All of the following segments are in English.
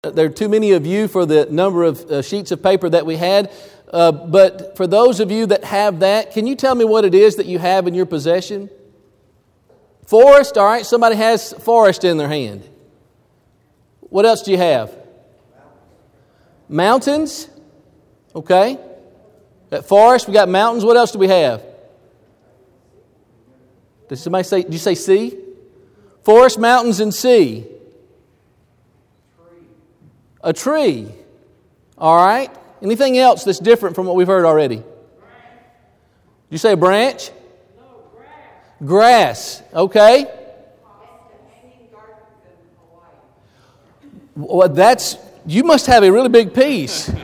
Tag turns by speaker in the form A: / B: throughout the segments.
A: There are too many of you for the number of sheets of paper that we had. But for those of you that have that, can you tell me what it is that you have in your possession? Forest, all right. Somebody has forest in their hand. What else do you have? Mountains. Okay. At forest, we got mountains. What else do we have? Did somebody say, did you say sea? Forest, mountains, and sea. A tree. All right. Anything else that's different from what we've heard already? Did you say a branch?
B: No, grass.
A: Grass. Okay. Well, you must have a really big piece. Do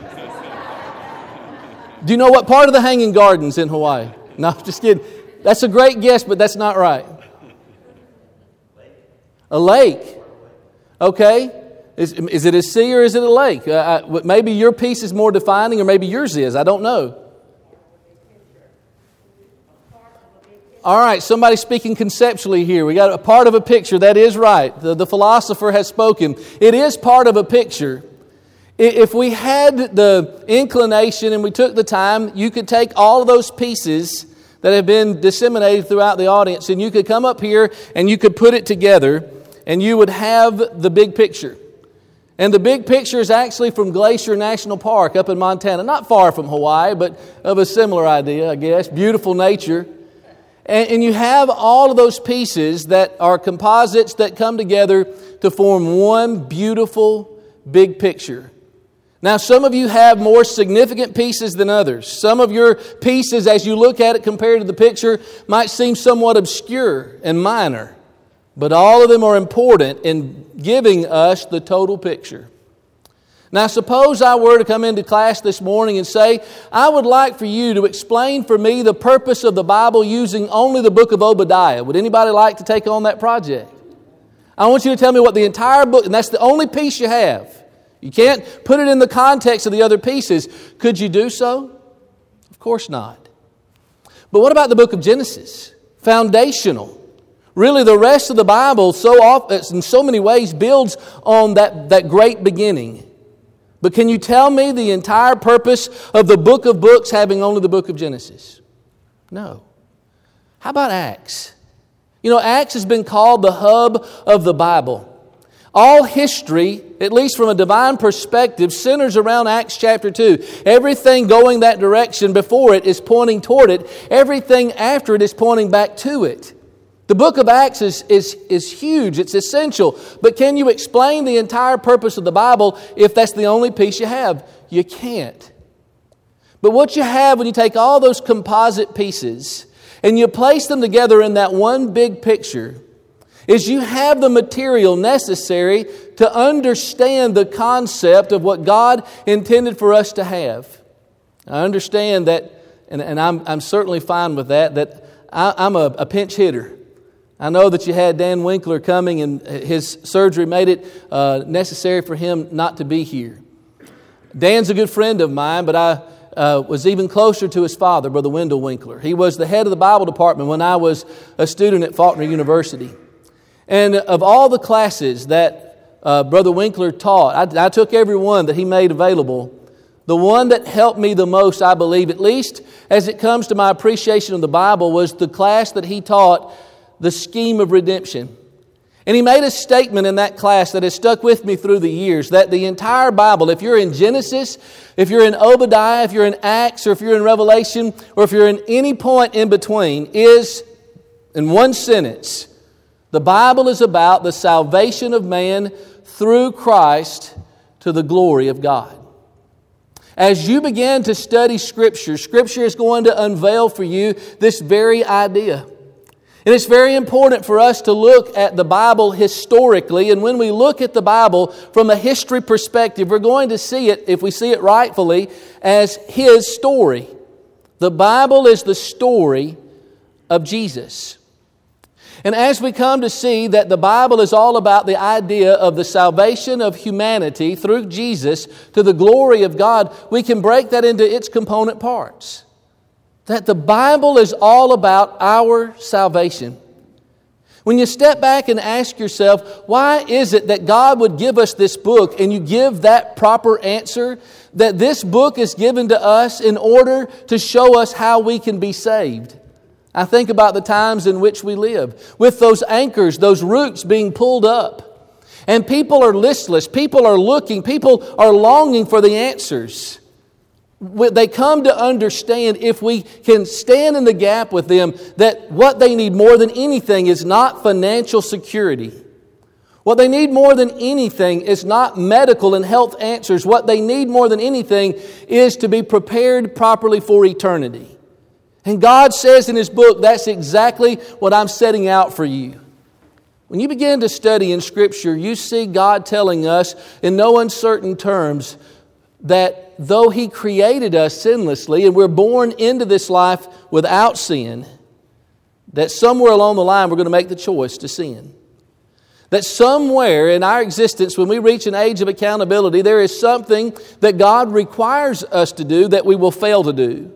A: you know what part of the hanging gardens in Hawaii? No, just kidding. That's a great guess, but that's not right. A lake. Okay. Is it a sea or is it a lake? Maybe your piece is more defining or maybe yours is. I don't know. All right, somebody speaking conceptually here. We got a part of a picture. That is right. The philosopher has spoken. It is part of a picture. If we had the inclination and we took the time, you could take all of those pieces that have been disseminated throughout the audience and you could come up here and you could put it together and you would have the big picture. And the big picture is actually from Glacier National Park up in Montana. Not far from Hawaii, but of a similar idea, I guess. Beautiful nature. And you have all of those pieces that are composites that come together to form one beautiful big picture. Now, some of you have more significant pieces than others. Some of your pieces, as you look at it compared to the picture, might seem somewhat obscure and minor. But all of them are important in giving us the total picture. Now, suppose I were to come into class this morning and say, I would like for you to explain for me the purpose of the Bible using only the book of Obadiah. Would anybody like to take on that project? I want you to tell me what the entire book, and that's the only piece you have. You can't put it in the context of the other pieces. Could you do so? Of course not. But what about the book of Genesis? Foundational. Really, the rest of the Bible, so often, in so many ways, builds on that great beginning. But can you tell me the entire purpose of the book of books having only the book of Genesis? No. How about Acts? You know, Acts has been called the hub of the Bible. All history, at least from a divine perspective, centers around Acts chapter 2. Everything going that direction before it is pointing toward it. Everything after it is pointing back to it. The book of Acts is huge. It's essential. But can you explain the entire purpose of the Bible if that's the only piece you have? You can't. But what you have when you take all those composite pieces and you place them together in that one big picture is you have the material necessary to understand the concept of what God intended for us to have. I understand that, and I'm certainly fine with that I'm a pinch hitter. I know that you had Dan Winkler coming and his surgery made it necessary for him not to be here. Dan's a good friend of mine, but I was even closer to his father, Brother Wendell Winkler. He was the head of the Bible department when I was a student at Faulkner University. And of all the classes that Brother Winkler taught, I took every one that he made available. The one that helped me the most, I believe, at least as it comes to my appreciation of the Bible, was the class that he taught, the scheme of redemption. And he made a statement in that class that has stuck with me through the years, that the entire Bible, if you're in Genesis, if you're in Obadiah, if you're in Acts, or if you're in Revelation, or if you're in any point in between, is, in one sentence, the Bible is about the salvation of man through Christ to the glory of God. As you begin to study Scripture, Scripture is going to unveil for you this very idea. And it's very important for us to look at the Bible historically. And when we look at the Bible from a history perspective, we're going to see it, if we see it rightfully, as His story. The Bible is the story of Jesus. And as we come to see that the Bible is all about the idea of the salvation of humanity through Jesus to the glory of God, we can break that into its component parts. That the Bible is all about our salvation. When you step back and ask yourself, why is it that God would give us this book, and you give that proper answer, that this book is given to us in order to show us how we can be saved? I think about the times in which we live, with those anchors, those roots being pulled up. And people are listless, people are looking, people are longing for the answers. They come to understand, if we can stand in the gap with them, that what they need more than anything is not financial security. What they need more than anything is not medical and health answers. What they need more than anything is to be prepared properly for eternity. And God says in His book, that's exactly what I'm setting out for you. When you begin to study in Scripture, you see God telling us in no uncertain terms that though He created us sinlessly and we're born into this life without sin, that somewhere along the line we're going to make the choice to sin. That somewhere in our existence, when we reach an age of accountability, there is something that God requires us to do that we will fail to do.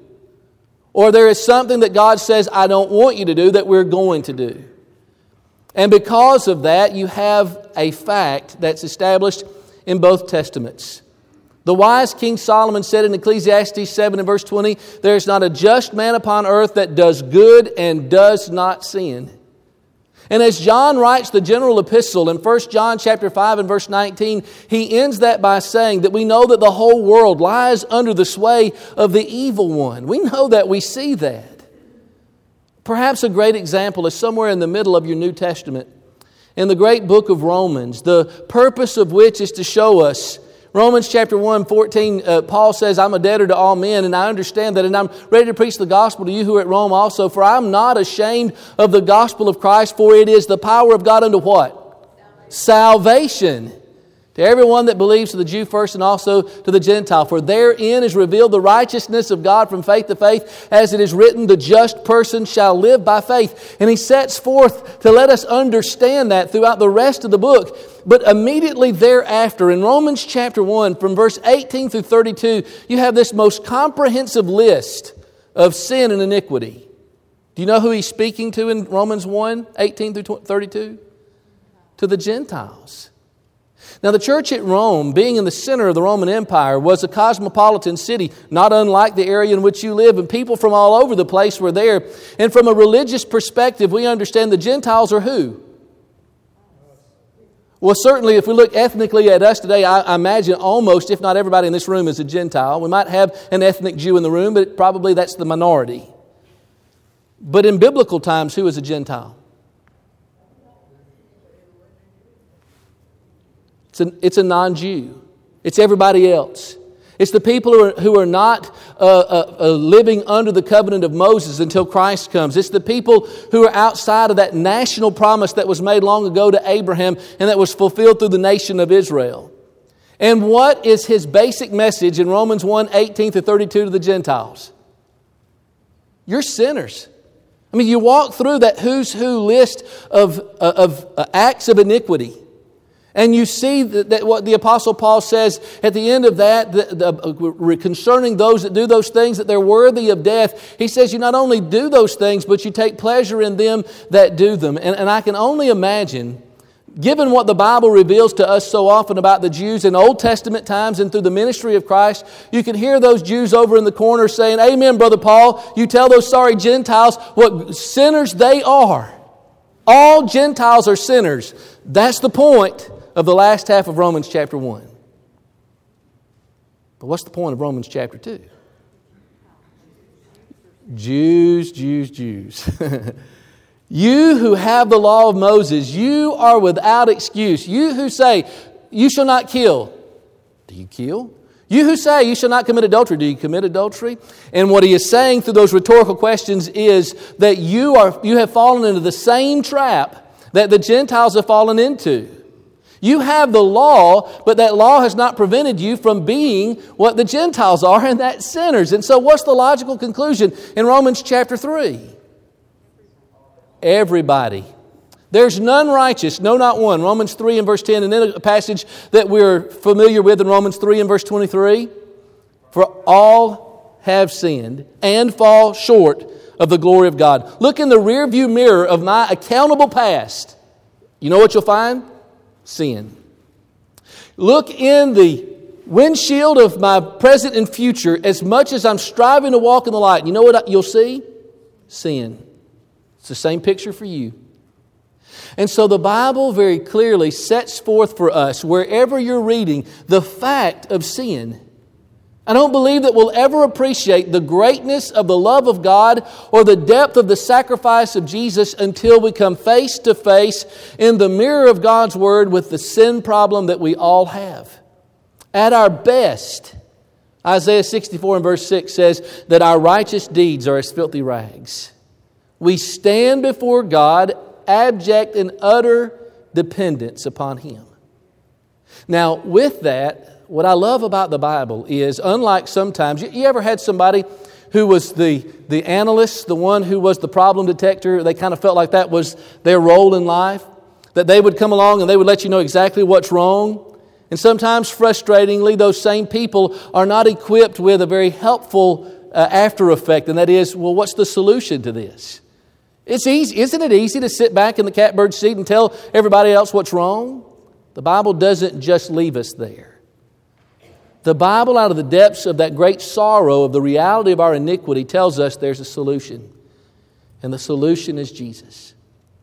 A: Or there is something that God says, I don't want you to do, that we're going to do. And because of that, you have a fact that's established in both Testaments. The wise King Solomon said in Ecclesiastes 7 and verse 20, there is not a just man upon earth that does good and does not sin. And as John writes the general epistle in 1 John chapter 5 and verse 19, he ends that by saying that we know that the whole world lies under the sway of the evil one. We know that, we see that. Perhaps a great example is somewhere in the middle of your New Testament, in the great book of Romans, the purpose of which is to show us. Romans chapter 1, 14, Paul says, I'm a debtor to all men, and I understand that, and I'm ready to preach the gospel to you who are at Rome also, for I'm not ashamed of the gospel of Christ, for it is the power of God unto what? Salvation. To everyone that believes, to the Jew first and also to the Gentile. For therein is revealed the righteousness of God from faith to faith, as it is written, the just person shall live by faith. And he sets forth to let us understand that throughout the rest of the book. But immediately thereafter, in Romans chapter 1, from verse 18 through 32, you have this most comprehensive list of sin and iniquity. Do you know who he's speaking to in Romans 1, 18 through 32? To the Gentiles. Now, the church at Rome, being in the center of the Roman Empire, was a cosmopolitan city, not unlike the area in which you live, and people from all over the place were there. And from a religious perspective, we understand the Gentiles are who? Well, certainly, if we look ethnically at us today, I imagine almost, if not everybody in this room is a Gentile. We might have an ethnic Jew in the room, but probably that's the minority. But in biblical times, who is a Gentile? It's a non-Jew. It's everybody else. It's the people who are not living under the covenant of Moses until Christ comes. It's the people who are outside of that national promise that was made long ago to Abraham and that was fulfilled through the nation of Israel. And what is his basic message in Romans 1, 18 to 32 to the Gentiles? You're sinners. I mean, you walk through that who's who list of acts of iniquity. And you see that what the Apostle Paul says at the end of that, concerning those that do those things, that they're worthy of death. He says you not only do those things, but you take pleasure in them that do them. And I can only imagine, given what the Bible reveals to us so often about the Jews in Old Testament times and through the ministry of Christ, you can hear those Jews over in the corner saying, "Amen, Brother Paul. You tell those sorry Gentiles what sinners they are. All Gentiles are sinners." That's the point of the last half of Romans chapter 1. But what's the point of Romans chapter 2? Jews, Jews, Jews. You who have the law of Moses, you are without excuse. You who say, you shall not kill. Do you kill? You who say, you shall not commit adultery. Do you commit adultery? And what he is saying through those rhetorical questions is that you have fallen into the same trap that the Gentiles have fallen into. You have the law, but that law has not prevented you from being what the Gentiles are, and that's sinners. And so what's the logical conclusion in Romans chapter 3? Everybody. There's none righteous, no, not one. Romans 3 and verse 10, and then a passage that we're familiar with in Romans 3 and verse 23. For all have sinned and fall short of the glory of God. Look in the rearview mirror of my accountable past. You know what you'll find? Sin. Look in the windshield of my present and future. As much as I'm striving to walk in the light, you know what you'll see? Sin. It's the same picture for you. And so the Bible very clearly sets forth for us, wherever you're reading, the fact of sin. I don't believe that we'll ever appreciate the greatness of the love of God or the depth of the sacrifice of Jesus until we come face to face in the mirror of God's Word with the sin problem that we all have. At our best, Isaiah 64 and verse 6 says that our righteous deeds are as filthy rags. We stand before God abject and utter dependence upon Him. Now, with that, what I love about the Bible is, unlike sometimes, you ever had somebody who was the analyst, the one who was the problem detector, they kind of felt like that was their role in life, that they would come along and they would let you know exactly what's wrong. And sometimes, frustratingly, those same people are not equipped with a very helpful after effect, and that is, well, what's the solution to this? It's easy. Isn't it easy to sit back in the catbird seat and tell everybody else what's wrong? The Bible doesn't just leave us there. The Bible, out of the depths of that great sorrow of the reality of our iniquity, tells us there's a solution. And the solution is Jesus.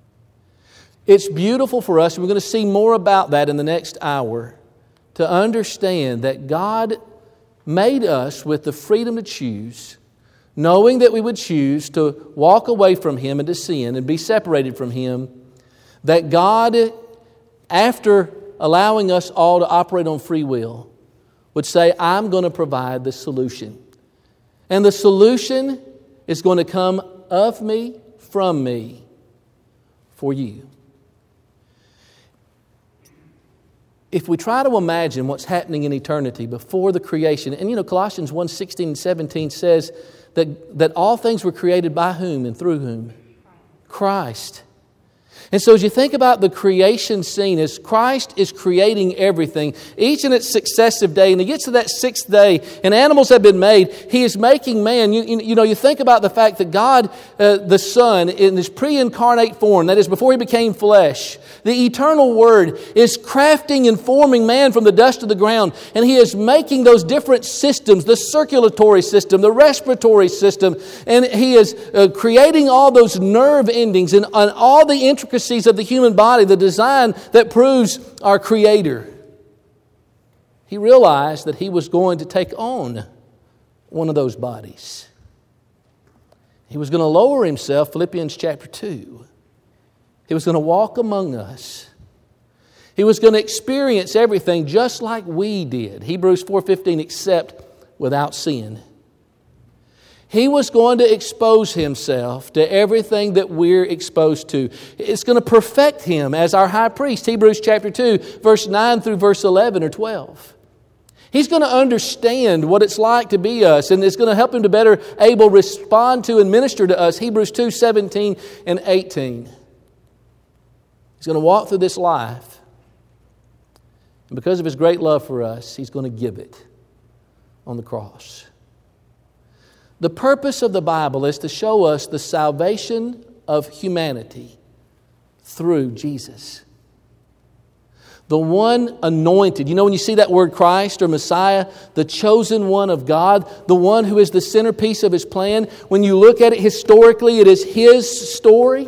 A: It's beautiful for us, and we're going to see more about that in the next hour, to understand that God made us with the freedom to choose, knowing that we would choose to walk away from Him and to sin and be separated from Him, that God, after allowing us all to operate on free will, would say, I'm going to provide the solution. And the solution is going to come of me, from me, for you. If we try to imagine what's happening in eternity before the creation, and Colossians 1:16 and 17 says that all things were created by whom and through whom? Christ. And so as you think about the creation scene, as Christ is creating everything, each in its successive day, and He gets to that sixth day, and animals have been made, He is making man. You think about the fact that God, the Son, in His pre-incarnate form, that is before He became flesh, the eternal Word is crafting and forming man from the dust of the ground, and He is making those different systems, the circulatory system, the respiratory system, and He is creating all those nerve endings and all the intricacies of the human body, the design that proves our Creator. He realized that He was going to take on one of those bodies. He was going to lower Himself, Philippians chapter 2. He was going to walk among us. He was going to experience everything just like we did. Hebrews 4:15, except without sin. He was going to expose Himself to everything that we're exposed to. It's going to perfect Him as our high priest. Hebrews chapter 2, verse 9 through verse 11 or 12. He's going to understand what it's like to be us, and it's going to help Him to better able respond to and minister to us. Hebrews 2, 17 and 18. He's going to walk through this life, and because of His great love for us, He's going to give it on the cross. The purpose of the Bible is to show us the salvation of humanity through Jesus. The one anointed. When you see that word Christ or Messiah, the chosen one of God, the one who is the centerpiece of His plan, when you look at it historically, it is His story.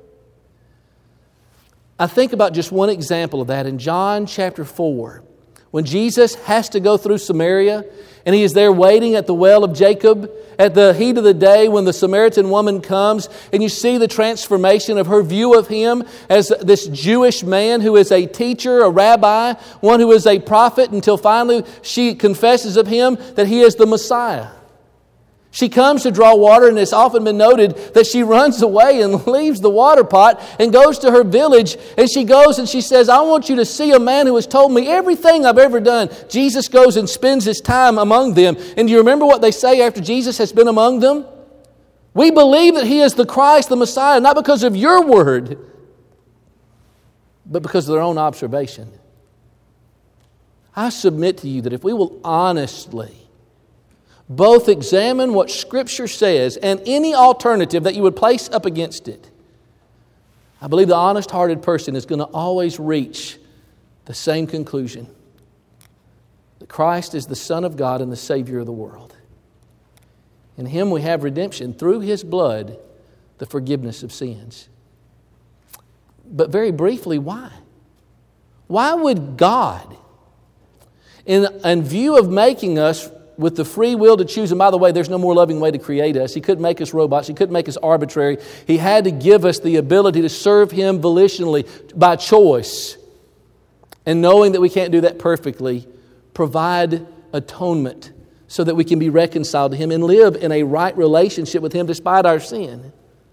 A: I think about just one example of that in John chapter 4. When Jesus has to go through Samaria, and He is there waiting at the well of Jacob at the heat of the day when the Samaritan woman comes, and you see the transformation of her view of Him as this Jewish man who is a teacher, a rabbi, one who is a prophet, until finally she confesses of Him that He is the Messiah. She comes to draw water, and it's often been noted that she runs away and leaves the water pot and goes to her village, and she goes and she says, I want you to see a man who has told me everything I've ever done. Jesus goes and spends His time among them. And do you remember what they say after Jesus has been among them? We believe that He is the Christ, the Messiah, not because of your word, but because of their own observation. I submit to you that if we will honestly, Both examine what Scripture says and any alternative that you would place up against it. I believe the honest-hearted person is going to always reach the same conclusion: that Christ is the Son of God and the Savior of the world. In Him we have redemption through His blood, the forgiveness of sins. But very briefly, why? Why would God, in view of making us with the free will to choose, and by the way, there's no more loving way to create us. He couldn't make us robots. He couldn't make us arbitrary. He had to give us the ability to serve Him volitionally by choice. And knowing that we can't do that perfectly, provide atonement so that we can be reconciled to Him and live in a right relationship with Him despite our sin.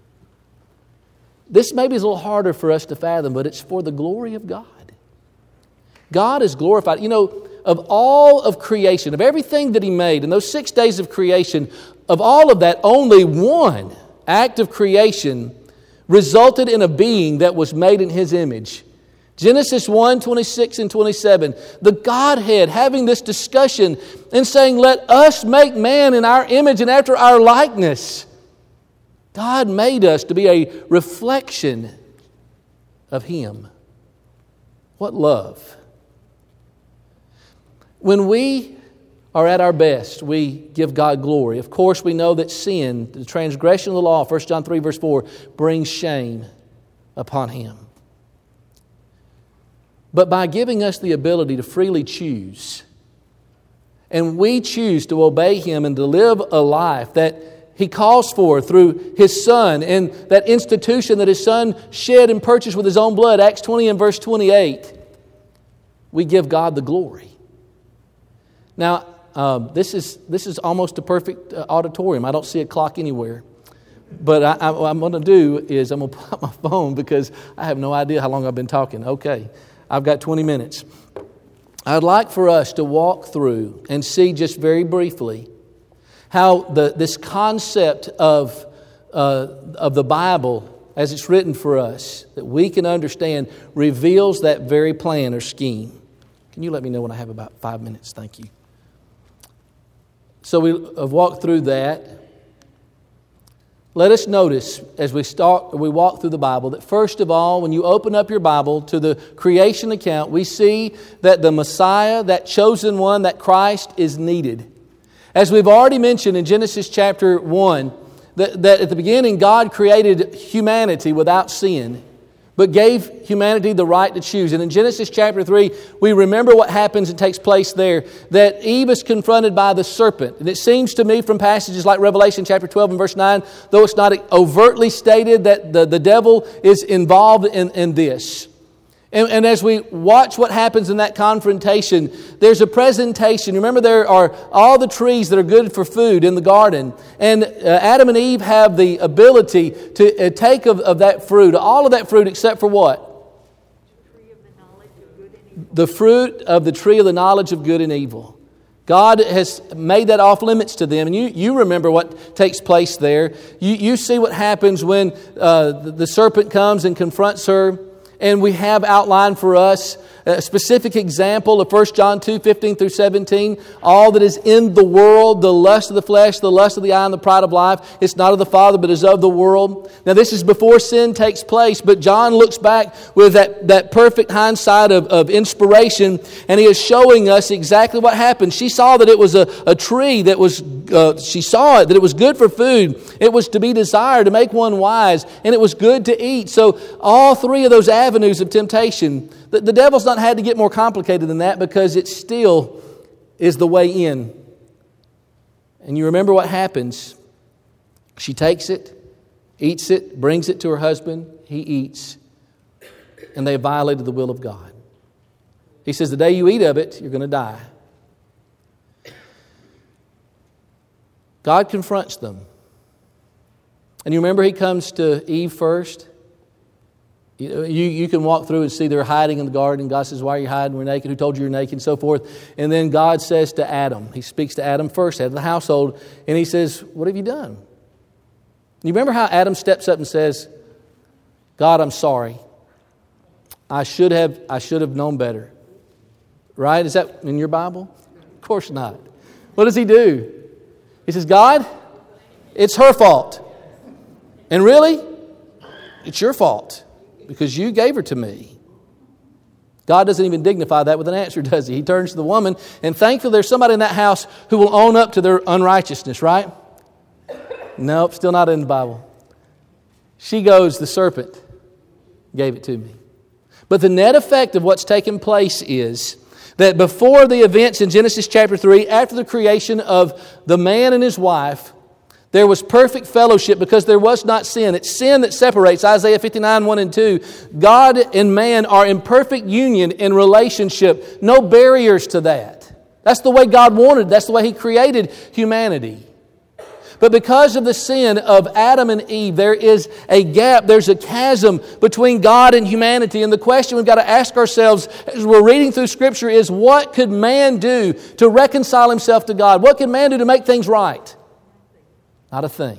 A: This maybe is a little harder for us to fathom, but it's for the glory of God. God is glorified. You know, of all of creation, of everything that He made, in those 6 days of creation, of all of that, only one act of creation resulted in a being that was made in His image. Genesis 1, 26 and 27. The Godhead having this discussion and saying, let us make man in our image and after our likeness. God made us to be a reflection of Him. What love. When we are at our best, we give God glory. Of course, we know that sin, the transgression of the law, 1 John 3, verse 4, brings shame upon Him. But by giving us the ability to freely choose, and we choose to obey Him and to live a life that He calls for through His Son, and that institution that His Son shed and purchased with His own blood, Acts 20 and verse 28, we give God the glory. Now, this is almost a perfect auditorium. I don't see a clock anywhere. But what I'm going to do is I'm going to pull out my phone because I have no idea how long I've been talking. Okay, I've got 20 minutes. I'd like for us to walk through and see just very briefly how this concept of the Bible, as it's written for us, that we can understand, reveals that very plan or scheme. Can you let me know when I have about 5 minutes? Thank you. So we have walked through that. Let us notice as we walk through the Bible that first of all, when you open up your Bible to the creation account, we see that the Messiah, that chosen one, that Christ is needed. As we've already mentioned in Genesis chapter 1, that at the beginning God created humanity without sin, but gave humanity the right to choose. And in Genesis chapter 3, we remember what happens and takes place there, that Eve is confronted by the serpent. And it seems to me from passages like Revelation chapter 12 and verse 9, though it's not overtly stated that the devil is involved in this. And as we watch what happens in that confrontation, there's a presentation. Remember, there are all the trees that are good for food in the garden. And Adam and Eve have the ability to take of that fruit, all of that fruit except for what? The fruit of the tree of the knowledge of good and evil. God has made that off limits to them. And you remember what takes place there. You see what happens when the serpent comes and confronts her. And we have outlined for us a specific example of 1 John 2, 15 through 17. All that is in the world, the lust of the flesh, the lust of the eye, and the pride of life, it's not of the Father, but is of the world. Now this is before sin takes place, but John looks back with that perfect hindsight of inspiration, and he is showing us exactly what happened. She saw that it was a tree that was, she saw it, that it was good for food. It was to be desired, to make one wise, and it was good to eat. So all three of those avenues of temptation, the devil's not had to get more complicated than that because it still is the way in. And you remember what happens. She takes it, eats it, brings it to her husband. He eats. And they violated the will of God. He says, the day you eat of it, you're going to die. God confronts them. And you remember He comes to Eve first. You can walk through and see they're hiding in the garden. God says, why are you hiding? We're naked. Who told you you're naked? And so forth. And then God says to Adam, He speaks to Adam first, head of the household, and He says, what have you done? You remember how Adam steps up and says, God, I'm sorry. I should have known better. Right? Is that in your Bible? Of course not. What does he do? He says, God, it's her fault. And really, it's your fault because you gave her to me. God doesn't even dignify that with an answer, does He? He turns to the woman, and thankfully there's somebody in that house who will own up to their unrighteousness, right? Nope, still not in the Bible. She goes, the serpent gave it to me. But the net effect of what's taken place is that before the events in Genesis chapter 3, after the creation of the man and his wife, there was perfect fellowship because there was not sin. It's sin that separates. Isaiah 59, 1 and 2. God and man are in perfect union in relationship. No barriers to that. That's the way God wanted. That's the way He created humanity. But because of the sin of Adam and Eve, there is a gap, there's a chasm between God and humanity. And the question we've got to ask ourselves as we're reading through Scripture is, what could man do to reconcile himself to God? What could man do to make things right? Not a thing.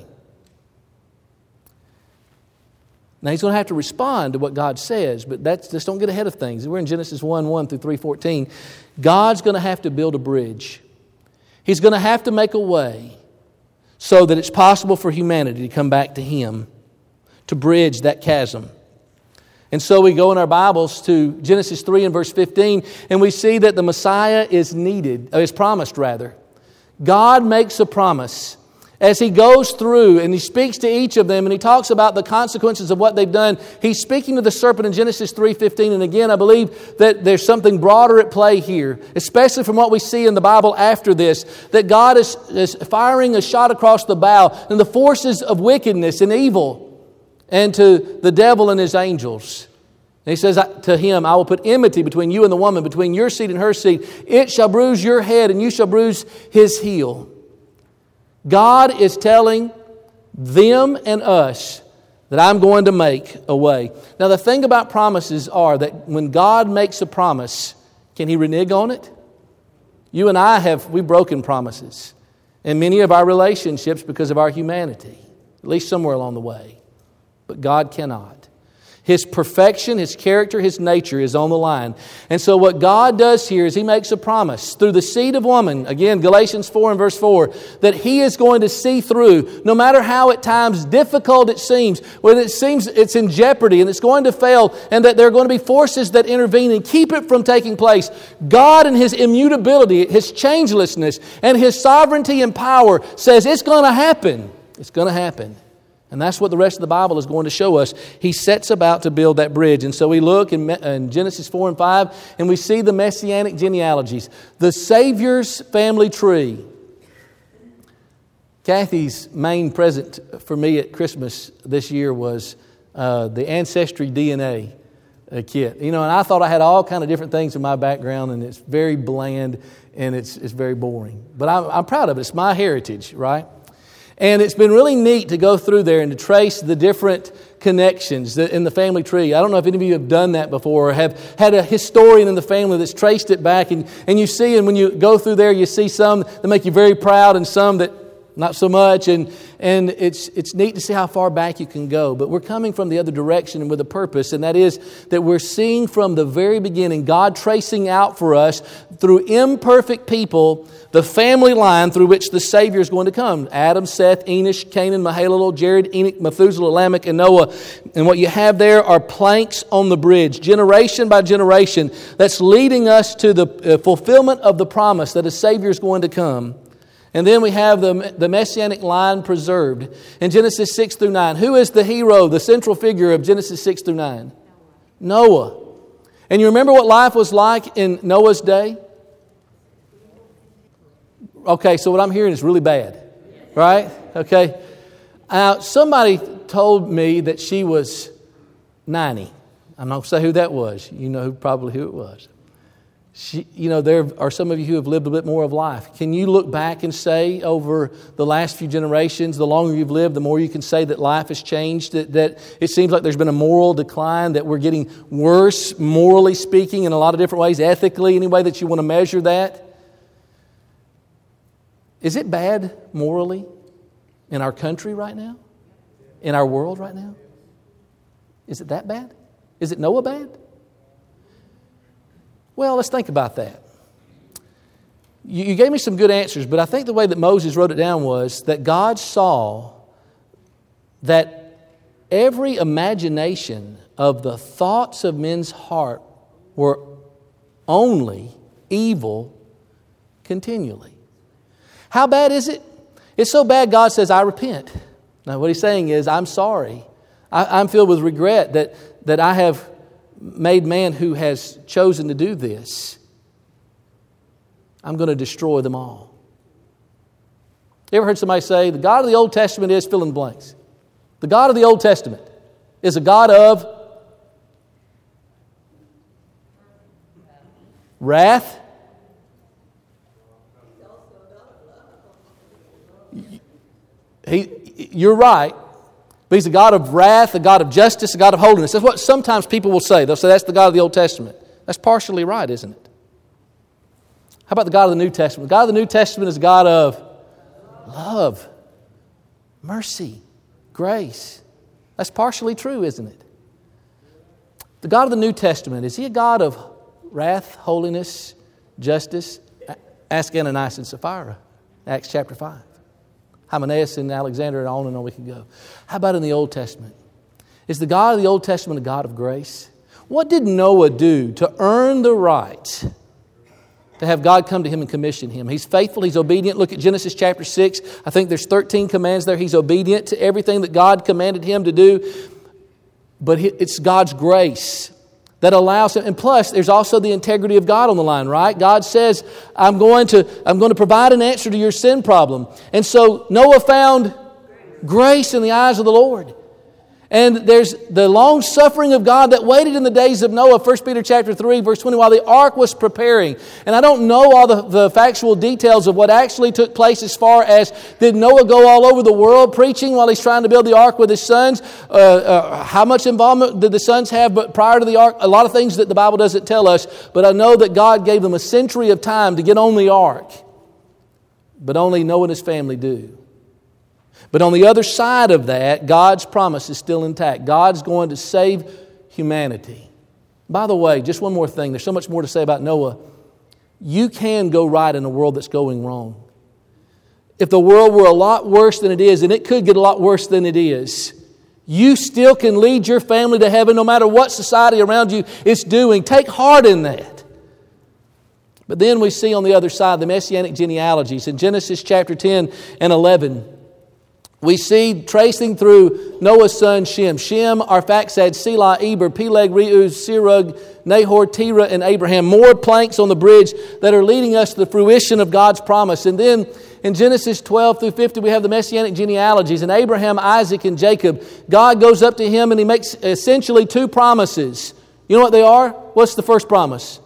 A: Now He's going to have to respond to what God says, but just don't get ahead of things. We're in Genesis 1 through 3:14. God's going to have to build a bridge. He's going to have to make a way so that it's possible for humanity to come back to Him, to bridge that chasm. And so we go in our Bibles to Genesis 3 and verse 15, and we see that the Messiah is promised rather. God makes a promise as He goes through and He speaks to each of them and He talks about the consequences of what they've done. He's speaking to the serpent in Genesis 3:15. And again, I believe that there's something broader at play here, especially from what we see in the Bible after this, that God is firing a shot across the bow and the forces of wickedness and evil and to the devil and his angels. And He says to him, I will put enmity between you and the woman, between your seed and her seed. It shall bruise your head and you shall bruise his heel. God is telling them and us that I'm going to make a way. Now the thing about promises are that when God makes a promise, can He renege on it? You and I we've broken promises in many of our relationships because of our humanity, at least somewhere along the way. But God cannot. His perfection, His character, His nature is on the line. And so what God does here is He makes a promise through the seed of woman, again, Galatians 4 and verse 4, that He is going to see through, no matter how at times difficult it seems, when it seems it's in jeopardy and it's going to fail, and that there are going to be forces that intervene and keep it from taking place. God in His immutability, His changelessness, and His sovereignty and power says it's going to happen. It's going to happen. And that's what the rest of the Bible is going to show us. He sets about to build that bridge. And so we look in Genesis 4 and 5, and we see the messianic genealogies. The Savior's family tree. Kathy's main present for me at Christmas this year was the Ancestry DNA kit. You know, and I thought I had all kind of different things in my background, and it's very bland, and it's very boring. But I'm proud of it. It's my heritage, right? And it's been really neat to go through there and to trace the different connections in the family tree. I don't know if any of you have done that before or have had a historian in the family that's traced it back. And you see, and when you go through there, you see some that make you very proud and some that not so much. And it's neat to see how far back you can go. But we're coming from the other direction and with a purpose. And that is that we're seeing from the very beginning God tracing out for us through imperfect people the family line through which the Savior is going to come. Adam, Seth, Enosh, Canaan, Mahalalel, Jared, Enoch, Methuselah, Lamech, and Noah. And what you have there are planks on the bridge, generation by generation, that's leading us to the fulfillment of the promise that a Savior is going to come. And then we have the Messianic line preserved in Genesis 6 through 9. Who is the hero, the central figure of Genesis 6 through 9? Noah. And you remember what life was like in Noah's day? Okay, so what I'm hearing is really bad, right? Okay. Now, somebody told me that she was 90. I'm not going to say who that was. You know probably who it was. There are some of you who have lived a bit more of life. Can you look back and say over the last few generations, the longer you've lived, the more you can say that life has changed, that it seems like there's been a moral decline, that we're getting worse, morally speaking, in a lot of different ways, ethically, any way that you want to measure that? Is it bad morally in our country right now? In our world right now? Is it that bad? Is it Noah bad? Well, let's think about that. You gave me some good answers, but I think the way that Moses wrote it down was that God saw that every imagination of the thoughts of men's heart were only evil continually. How bad is it? It's so bad God says, I repent. Now what He's saying is, I'm sorry. I'm filled with regret that I have made man who has chosen to do this. I'm going to destroy them all. You ever heard somebody say, the God of the Old Testament is fill in the blanks? The God of the Old Testament is a God of wrath. You're right. But He's a God of wrath, a God of justice, a God of holiness. That's what sometimes people will say. They'll say that's the God of the Old Testament. That's partially right, isn't it? How about the God of the New Testament? The God of the New Testament is a God of love, mercy, grace. That's partially true, isn't it? The God of the New Testament, is He a God of wrath, holiness, justice? Ask Ananias and Sapphira, Acts chapter 5. Hymenaeus and Alexander, and on we can go. How about in the Old Testament? Is the God of the Old Testament a God of grace? What did Noah do to earn the right to have God come to him and commission him? He's faithful, he's obedient. Look at Genesis chapter 6. I think there's 13 commands there. He's obedient to everything that God commanded him to do. But it's God's grace that allows him. And plus, there's also the integrity of God on the line, right? God says, I'm going to provide an answer to your sin problem. And so Noah found grace in the eyes of the Lord. And there's the long suffering of God that waited in the days of Noah, 1 Peter chapter 3, verse 20, while the ark was preparing. And I don't know all the factual details of what actually took place as far as did Noah go all over the world preaching while he's trying to build the ark with his sons? How much involvement did the sons have but prior to the ark? A lot of things that the Bible doesn't tell us, but I know that God gave them a century of time to get on the ark. But only Noah and his family do. But on the other side of that, God's promise is still intact. God's going to save humanity. By the way, just one more thing. There's so much more to say about Noah. You can go right in a world that's going wrong. If the world were a lot worse than it is, and it could get a lot worse than it is, you still can lead your family to heaven no matter what society around you is doing. Take heart in that. But then we see on the other side the Messianic genealogies. In Genesis chapter 10 and 11, we see tracing through Noah's son Shem. Shem, Arphaxad, Selah, Eber, Peleg, Reu, Serug, Nahor, Terah, and Abraham. More planks on the bridge that are leading us to the fruition of God's promise. And then in Genesis 12 through 50, we have the Messianic genealogies. And Abraham, Isaac, and Jacob, God goes up to him and He makes essentially two promises. You know what they are? What's the first promise?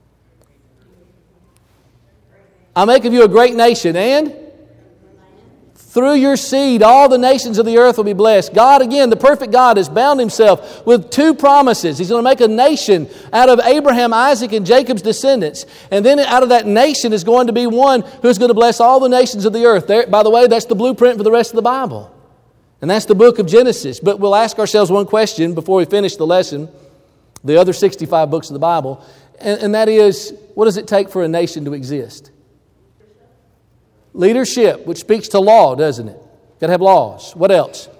A: I'll make of you a great nation, and through your seed, all the nations of the earth will be blessed. God, again, the perfect God, has bound Himself with two promises. He's going to make a nation out of Abraham, Isaac, and Jacob's descendants. And then out of that nation is going to be one who is going to bless all the nations of the earth. There, by the way, that's the blueprint for the rest of the Bible. And that's the book of Genesis. But we'll ask ourselves one question before we finish the lesson, the other 65 books of the Bible, and that is, what does it take for a nation to exist? Leadership, which speaks to law, doesn't it? Got to have laws. What else?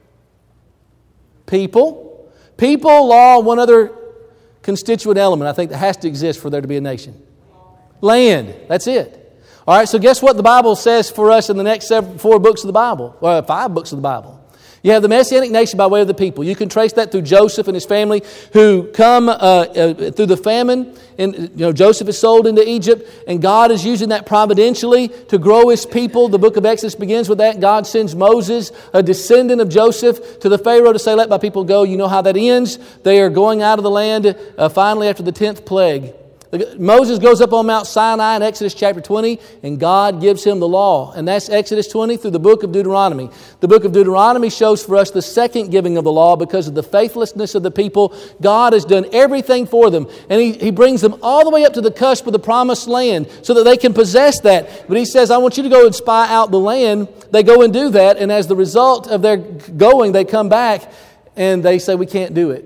A: People. People, law, one other constituent element I think that has to exist for there to be a nation. Land. That's it. All right, so guess what the Bible says for us in the next 4 books of the Bible? Well, 5 books of the Bible. You have the Messianic nation by way of the people. You can trace that through Joseph and his family who come through the famine. And Joseph is sold into Egypt, and God is using that providentially to grow His people. The book of Exodus begins with that. God sends Moses, a descendant of Joseph, to the Pharaoh to say, let my people go. You know how that ends. They are going out of the land finally after the 10th plague. Moses goes up on Mount Sinai in Exodus chapter 20, and God gives him the law. And that's Exodus 20 through the book of Deuteronomy. The book of Deuteronomy shows for us the second giving of the law because of the faithlessness of the people. God has done everything for them. And He brings them all the way up to the cusp of the promised land so that they can possess that. But He says, I want you to go and spy out the land. They go and do that. And as the result of their going, they come back and they say, we can't do it.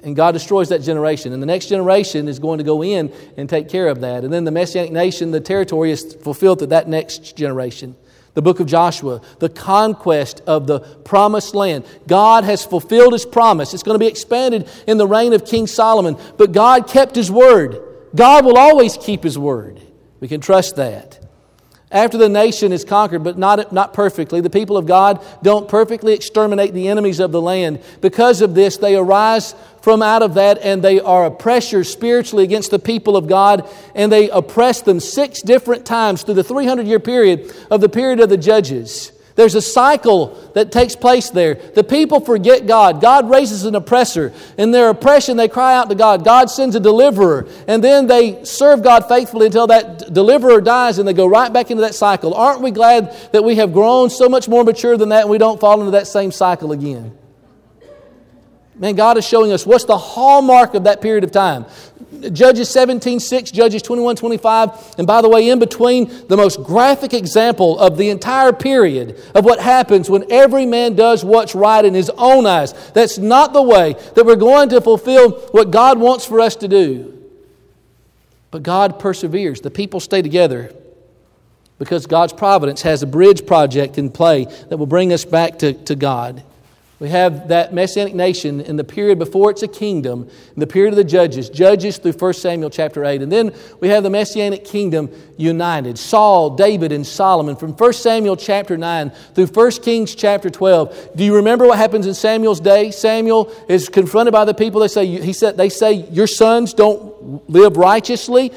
A: And God destroys that generation. And the next generation is going to go in and take care of that. And then the Messianic nation, the territory is fulfilled to that next generation. The book of Joshua, the conquest of the promised land. God has fulfilled His promise. It's going to be expanded in the reign of King Solomon. But God kept His word. God will always keep His word. We can trust that. After the nation is conquered, but not perfectly, the people of God don't perfectly exterminate the enemies of the land. Because of this, they arise from out of that, and they are a pressure spiritually against the people of God, and they oppress them 6 different times through the 300-year period of the Judges. There's a cycle that takes place there. The people forget God. God raises an oppressor. In their oppression, they cry out to God. God sends a deliverer. And then they serve God faithfully until that deliverer dies, and they go right back into that cycle. Aren't we glad that we have grown so much more mature than that, and we don't fall into that same cycle again? Man, God is showing us what's the hallmark of that period of time. Judges 17:6, Judges 21:25, and by the way, in between, the most graphic example of the entire period of what happens when every man does what's right in his own eyes. That's not the way that we're going to fulfill what God wants for us to do. But God perseveres. The people stay together because God's providence has a bridge project in play that will bring us back to God. We have that Messianic nation in the period before it's a kingdom, in the period of the Judges through 1 Samuel chapter 8. And then we have the Messianic kingdom united. Saul, David, and Solomon from 1 Samuel chapter 9 through 1 Kings chapter 12. Do you remember what happens in Samuel's day? Samuel is confronted by the people. They say, your sons don't live righteously.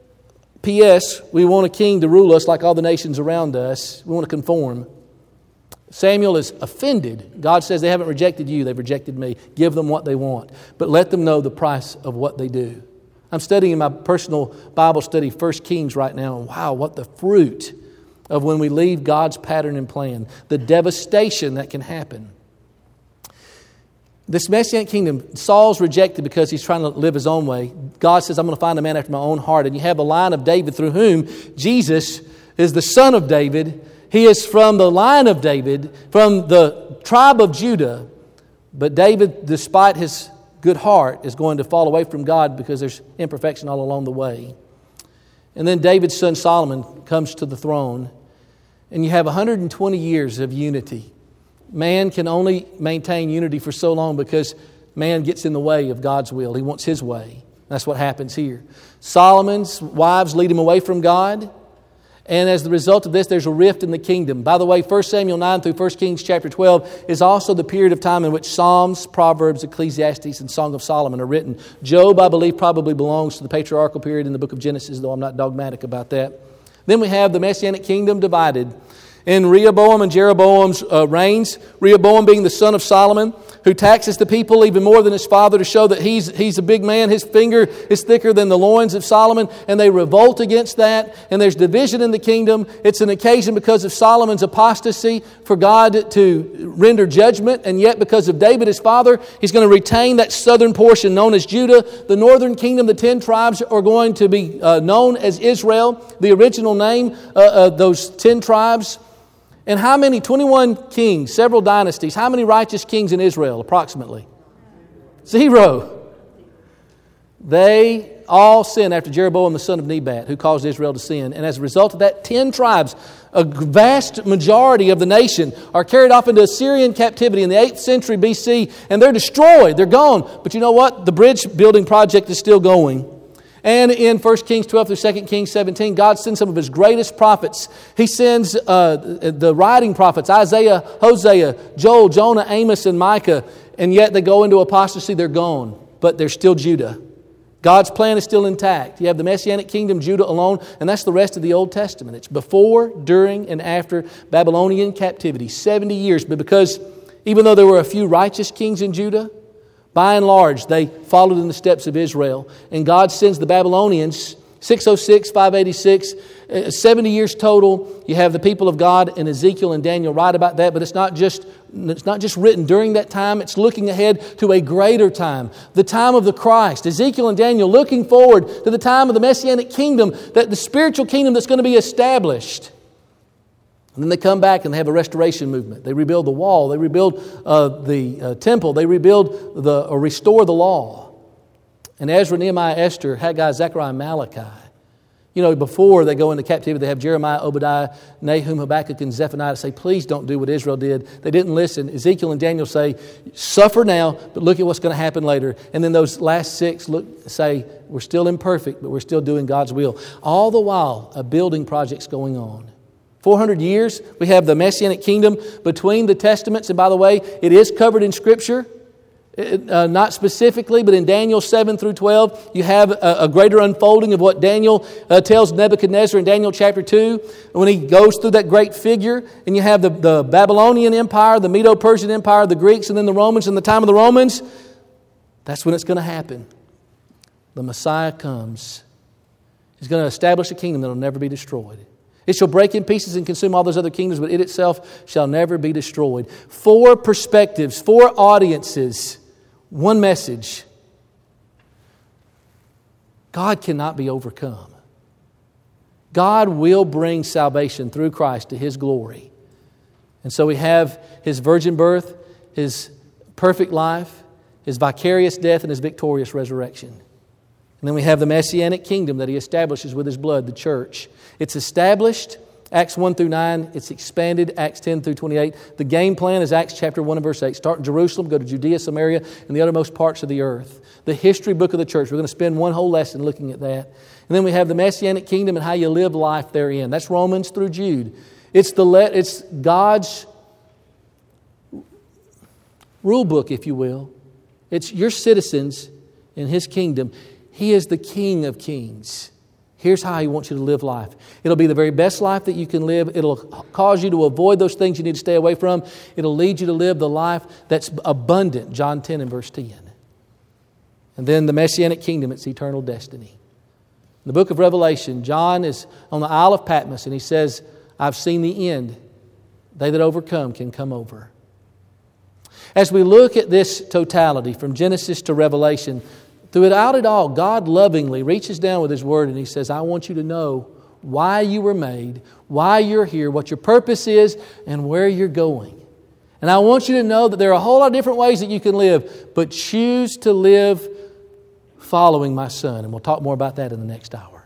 A: P.S. We want a king to rule us like all the nations around us. We want to conform. Samuel is offended. God says, they haven't rejected you, they've rejected me. Give them what they want, but let them know the price of what they do. I'm studying in my personal Bible study 1 Kings right now, and wow, what the fruit of when we leave God's pattern and plan, the devastation that can happen. This Messianic kingdom, Saul's rejected because he's trying to live his own way. God says, I'm going to find a man after my own heart. And you have a line of David through whom Jesus is the son of David. He is from the line of David, from the tribe of Judah. But David, despite his good heart, is going to fall away from God because there's imperfection all along the way. And then David's son Solomon comes to the throne. And you have 120 years of unity. Man can only maintain unity for so long because man gets in the way of God's will. He wants his way. That's what happens here. Solomon's wives lead him away from God. And as the result of this, there's a rift in the kingdom. By the way, 1 Samuel 9 through 1 Kings chapter 12 is also the period of time in which Psalms, Proverbs, Ecclesiastes, and Song of Solomon are written. Job, I believe, probably belongs to the patriarchal period in the book of Genesis, though I'm not dogmatic about that. Then we have the Messianic kingdom divided in Rehoboam and Jeroboam's reigns. Rehoboam being the son of Solomon, who taxes the people even more than his father to show that he's a big man. His finger is thicker than the loins of Solomon, and they revolt against that. And there's division in the kingdom. It's an occasion because of Solomon's apostasy for God to render judgment, and yet because of David, his father, he's going to retain that southern portion known as Judah. The northern kingdom, the 10 tribes, are going to be known as Israel, the original name of those 10 tribes. And how many? 21 kings, several dynasties. How many righteous kings in Israel, approximately? 0. They all sinned after Jeroboam, the son of Nebat, who caused Israel to sin. And as a result of that, 10 tribes, a vast majority of the nation, are carried off into Assyrian captivity in the 8th century BC. And they're destroyed. They're gone. But you know what? The bridge building project is still going. And in 1 Kings 12 through 2 Kings 17, God sends some of His greatest prophets. He sends the writing prophets, Isaiah, Hosea, Joel, Jonah, Amos, and Micah. And yet they go into apostasy, they're gone. But they're still Judah. God's plan is still intact. You have the Messianic kingdom, Judah alone, and that's the rest of the Old Testament. It's before, during, and after Babylonian captivity. 70 years. But because even though there were a few righteous kings in Judah, by and large, they followed in the steps of Israel. And God sends the Babylonians, 606, 586, 70 years total. You have the people of God, and Ezekiel and Daniel write about that. But it's not just written during that time. It's looking ahead to a greater time, the time of the Christ. Ezekiel and Daniel looking forward to the time of the Messianic kingdom, that the spiritual kingdom that's going to be established. And then they come back and they have a restoration movement. They rebuild the wall. They rebuild the temple. They rebuild or restore the law. And Ezra, Nehemiah, Esther, Haggai, Zechariah, and Malachi. You know, before they go into captivity, they have Jeremiah, Obadiah, Nahum, Habakkuk, and Zephaniah say, please don't do what Israel did. They didn't listen. Ezekiel and Daniel say, suffer now, but look at what's going to happen later. And then those last 6 say, we're still imperfect, but we're still doing God's will. All the while, a building project's going on. 400 years, we have the Messianic kingdom between the Testaments. And by the way, it is covered in Scripture. Not specifically, but in Daniel 7 through 12, you have a greater unfolding of what Daniel tells Nebuchadnezzar in Daniel chapter 2. When he goes through that great figure, and you have the Babylonian Empire, the Medo-Persian Empire, the Greeks, and then the Romans. In the time of the Romans, that's when it's going to happen. The Messiah comes. He's going to establish a kingdom that will never be destroyed. It shall break in pieces and consume all those other kingdoms, but it itself shall never be destroyed. 4 perspectives, 4 audiences. One message. God cannot be overcome. God will bring salvation through Christ to His glory. And so we have His virgin birth, His perfect life, His vicarious death, and His victorious resurrection. And then we have the Messianic kingdom that He establishes with His blood, the church. It's established, Acts 1 through 9. It's expanded, Acts 10 through 28. The game plan is Acts chapter 1 and verse 8. Start in Jerusalem, go to Judea, Samaria, and the uttermost parts of the earth. The history book of the church. We're going to spend one whole lesson looking at that. And then we have the Messianic kingdom and how you live life therein. That's Romans through Jude. It's God's rule book, if you will. It's your citizens in His kingdom. He is the King of kings. Here's how He wants you to live life. It'll be the very best life that you can live. It'll cause you to avoid those things you need to stay away from. It'll lead you to live the life that's abundant, John 10 and verse 10. And then the Messianic kingdom, it's eternal destiny. In the book of Revelation, John is on the Isle of Patmos and he says, I've seen the end. They that overcome can come over. As we look at this totality from Genesis to Revelation, throughout it all, God lovingly reaches down with His Word and He says, I want you to know why you were made, why you're here, what your purpose is, and where you're going. And I want you to know that there are a whole lot of different ways that you can live, but choose to live following my Son. And we'll talk more about that in the next hour.